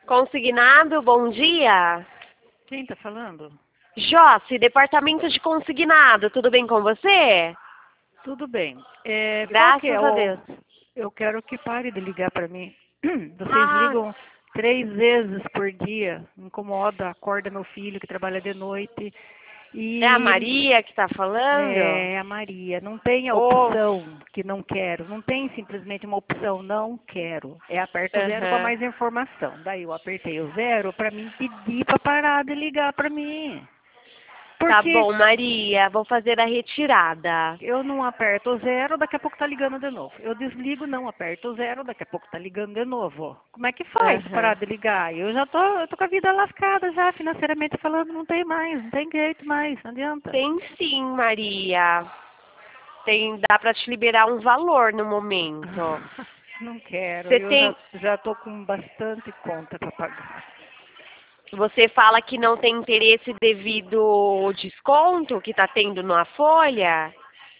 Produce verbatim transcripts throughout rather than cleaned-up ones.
Consignado, bom dia. Quem tá falando? Josse, departamento de consignado, tudo bem com você? Tudo bem. É, qual que é Graças a o... Deus. Eu quero que pare de ligar para mim. Vocês Ah, ligam três vezes por dia. Incomoda, acorda meu filho que trabalha de noite. é a E Maria que tá falando? é a Maria. Não tem a Ô, opção que não quero. Não tem simplesmente uma opção não quero. É aperta o zero para aham. mais informação. Daí eu apertei o zero para mim pedir para parar de ligar para mim. Tá Porque bom, Maria, vou fazer a retirada. eu não aperto o zero, daqui a pouco tá ligando de novo. Eu desligo, não aperto o zero, daqui a pouco tá ligando de novo. Como é que faz para parar Aham. de ligar? Eu já tô, eu tô com a vida lascada já, financeiramente falando, não tem mais, não tem jeito mais, não adianta. Tem sim, Maria. Tem, dá pra te liberar um valor no momento. Não quero, Você eu já, tem, já tô com bastante conta para pagar. você fala que não tem interesse devido ao desconto que tá tendo na folha?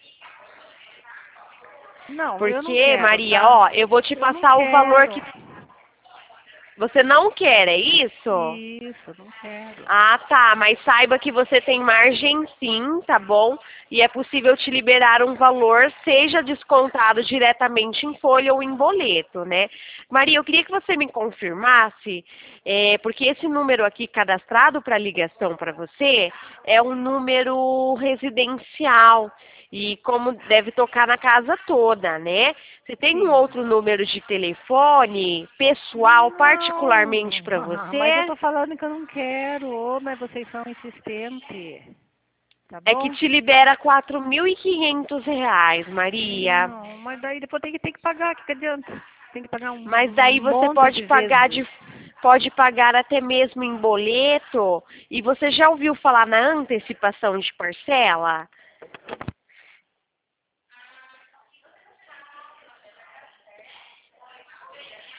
Não, eu não Porque, quero, Maria, tá? ó, eu vou te Eu não passar o valor quero. que você não quer, é isso? Isso, não quero. Ah, tá, mas saiba que você tem margem sim, tá bom? E é possível te liberar um valor, seja descontado diretamente em folha ou em boleto, né? Maria, eu queria que você me confirmasse, é, porque esse número aqui cadastrado para ligação para você é um número residencial. E como deve tocar na casa toda, né? Você tem um Sim. outro número de telefone pessoal, particularmente Não, para mas eu você? tô falando que eu não quero, ô, mas vocês são insistentes, tá É que bom? te libera quatro mil e quinhentos reais, Maria. Não, mas daí depois tem que, tem que pagar, o que, que adianta? Tem que pagar um Mas daí você monte pode de pagar vezes. de pode pagar até mesmo em boleto. E você já ouviu falar na antecipação de parcela?